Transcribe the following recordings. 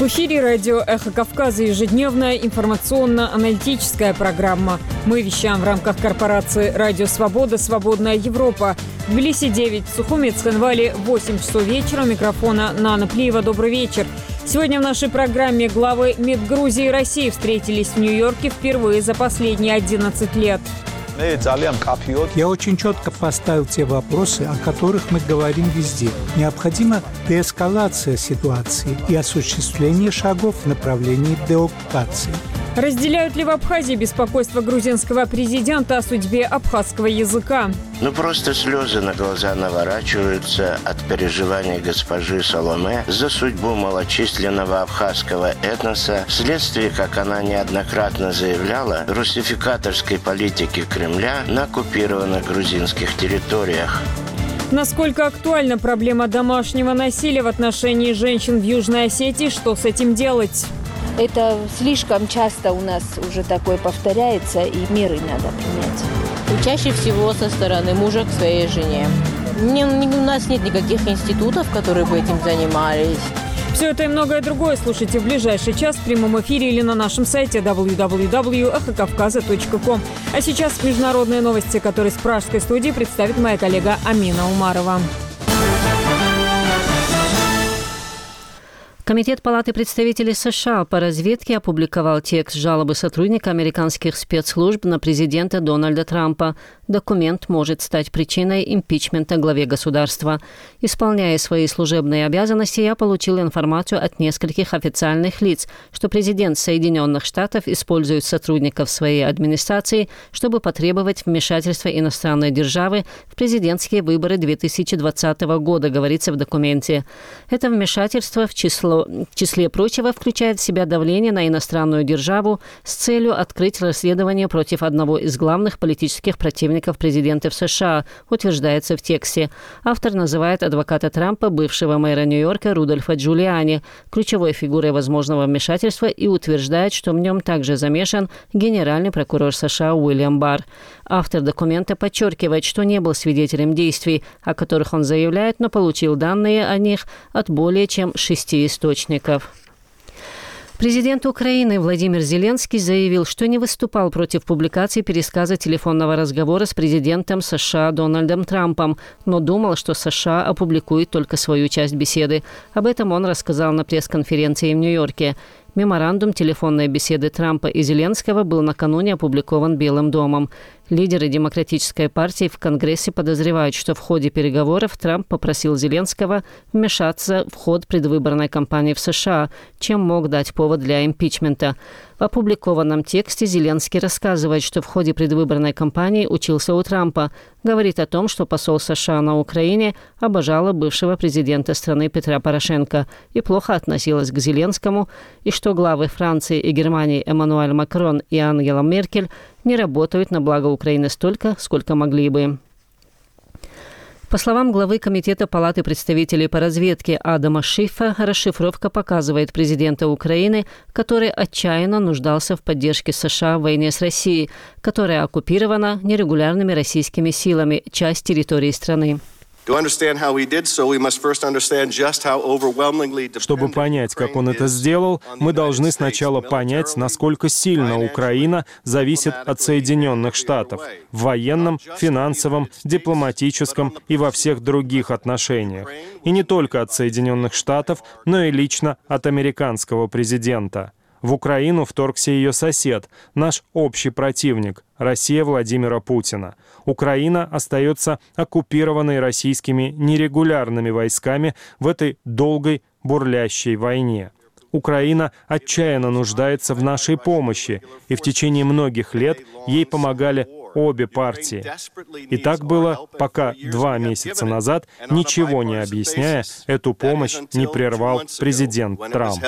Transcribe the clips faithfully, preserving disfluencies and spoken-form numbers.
В эфире радио «Эхо Кавказа» ежедневная информационно-аналитическая программа. Мы вещаем в рамках корпорации «Радио Свобода. Свободная Европа». В Тбилиси девять, в Сухуми, Цхинвале восемь часов вечера. У микрофона Нана Плиева. Добрый вечер. Сегодня в нашей программе главы МИД Грузии и России встретились в Нью-Йорке впервые за последние одиннадцать лет. Я очень четко поставил те вопросы, о которых мы говорим везде. Необходима деэскалация ситуации и осуществление шагов в направлении деоккупации. Разделяют ли в Абхазии беспокойство грузинского президента о судьбе абхазского языка? Ну, просто слезы на глаза наворачиваются от переживаний госпожи Соломе за судьбу малочисленного абхазского этноса, вследствие, как она неоднократно заявляла, русификаторской политики Кремля на оккупированных грузинских территориях. Насколько актуальна проблема домашнего насилия в отношении женщин в Южной Осетии? Что с этим делать? Это слишком часто у нас уже такое повторяется, и меры надо принять. И чаще всего со стороны мужа к своей жене. Не, не, у нас нет никаких институтов, которые бы этим занимались. Все это и многое другое слушайте в ближайший час в прямом эфире или на нашем сайте дабл ю дабл ю дабл ю точка эхо кавказа точка ком. А сейчас международные новости, которые с пражской студии представит моя коллега Амина Умарова. Комитет Палаты представителей США по разведке опубликовал текст жалобы сотрудника американских спецслужб на президента Дональда Трампа. Документ может стать причиной импичмента главе государства. Исполняя свои служебные обязанности, я получил информацию от нескольких официальных лиц, что президент Соединенных Штатов использует сотрудников своей администрации, чтобы потребовать вмешательства иностранной державы в президентские выборы две тысячи двадцатого года, говорится в документе. Это вмешательство в число в числе прочего включает в себя давление на иностранную державу с целью открыть расследование против одного из главных политических противников президента в США, утверждается в тексте. Автор называет адвоката Трампа, бывшего мэра Нью-Йорка Рудольфа Джулиани, ключевой фигурой возможного вмешательства и утверждает, что в нем также замешан генеральный прокурор США Уильям Барр. Автор документа подчеркивает, что не был свидетелем действий, о которых он заявляет, но получил данные о них от более чем шести источников. Президент Украины Владимир Зеленский заявил, что не выступал против публикации пересказа телефонного разговора с президентом США Дональдом Трампом, но думал, что США опубликует только свою часть беседы. Об этом он рассказал на пресс-конференции в Нью-Йорке. Меморандум телефонной беседы Трампа и Зеленского был накануне опубликован Белым домом. Лидеры Демократической партии в Конгрессе подозревают, что в ходе переговоров Трамп попросил Зеленского вмешаться в ход предвыборной кампании в США, чем мог дать повод для импичмента. В опубликованном тексте Зеленский рассказывает, что в ходе предвыборной кампании учился у Трампа. Говорит о том, что посол США на Украине обожала бывшего президента страны Петра Порошенко и плохо относилась к Зеленскому, и что главы Франции и Германии Эммануэль Макрон и Ангела Меркель не работают на благо Украины столько, сколько могли бы. По словам главы Комитета Палаты представителей по разведке Адама Шифа, расшифровка показывает президента Украины, который отчаянно нуждался в поддержке США в войне с Россией, которая оккупирована нерегулярными российскими силами, часть территории страны. Чтобы понять, как он это сделал, мы должны сначала понять, насколько сильно Украина зависит от Соединенных Штатов в военном, финансовом, дипломатическом и во всех других отношениях. И не только от Соединенных Штатов, но и лично от американского президента. В Украину вторгся ее сосед, наш общий противник, Россия Владимира Путина. Украина остается оккупированной российскими нерегулярными войсками в этой долгой бурлящей войне. Украина отчаянно нуждается в нашей помощи, и в течение многих лет ей помогали обе партии. И так было, пока два месяца назад, ничего не объясняя, эту помощь не прервал президент Трамп.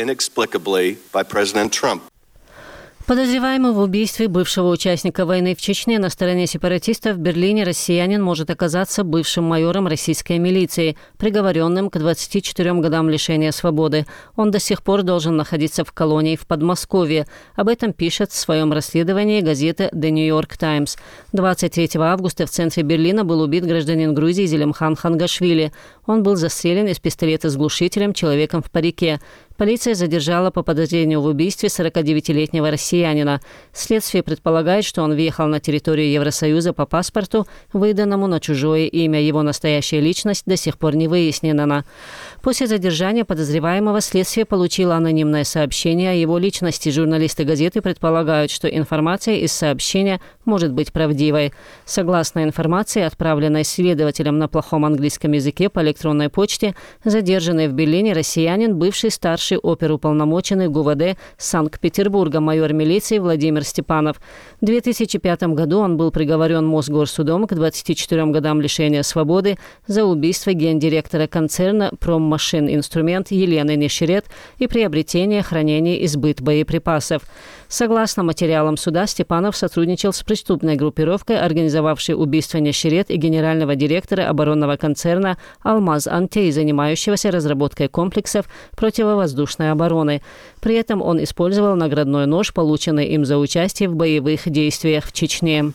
Подозреваемый в убийстве бывшего участника войны в Чечне на стороне сепаратистов в Берлине россиянин может оказаться бывшим майором российской милиции, приговоренным к двадцати четырем годам лишения свободы. Он до сих пор должен находиться в колонии в Подмосковье. Об этом пишет в своем расследовании газета The New York Times. двадцать третьего августа в центре Берлина был убит гражданин Грузии Зелимхан Хангашвили. Он был застрелен из пистолета с глушителем человеком в парике. Полиция задержала по подозрению в убийстве сорокадевятилетнего россиянина. Следствие предполагает, что он въехал на территорию Евросоюза по паспорту, выданному на чужое имя. Его настоящая личность до сих пор не выяснена. После задержания подозреваемого следствие получило анонимное сообщение о его личности. Журналисты газеты предполагают, что информация из сообщения может быть правдивой. Согласно информации, отправленной следователем на плохом английском языке по электронной почте, задержанный в Берлине россиянин, бывший старший оперуполномоченный ГУВД Санкт-Петербурга, майор милиции Владимир Степанов. В две тысячи пятом году он был приговорен Мосгорсудом к двадцати четырем годам лишения свободы за убийство гендиректора концерна «Проммашин-инструмент» Елены Нещерет и приобретение, хранение и сбыт боеприпасов. Согласно материалам суда, Степанов сотрудничал с преступной группировкой, организовавшей убийство Нещерет и генерального директора оборонного концерна «Алмаз-Антей», занимающегося разработкой комплексов противовоздушной обороны. При этом он использовал наградной нож, полученный им за участие в боевых действиях в Чечне.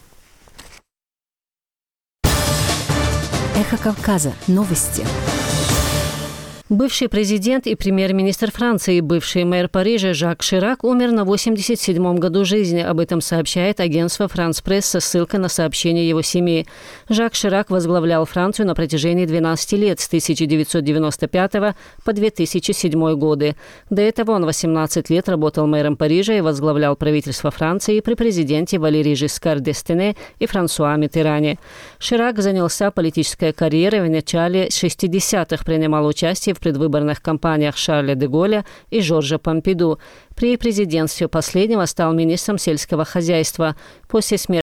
Эхо Кавказа. Новости. Бывший президент и премьер-министр Франции, бывший мэр Парижа Жак Ширак умер на восемьдесят седьмом году жизни. Об этом сообщает агентство «Франс Пресс» со ссылкой на сообщение его семьи. Жак Ширак возглавлял Францию на протяжении двенадцати лет, с тысяча девятьсот девяносто пятого по две тысячи седьмой годы. До этого он восемнадцать лет работал мэром Парижа и возглавлял правительство Франции при президенте Валерии Жискар д'Эстене и Франсуа Миттеране. Ширак занялся политической карьерой в начале шестидесятых, принимал участие в предвыборных кампаниях Шарля де Голля и Жоржа Помпиду. При президентстве последнего стал министром сельского хозяйства. После смерти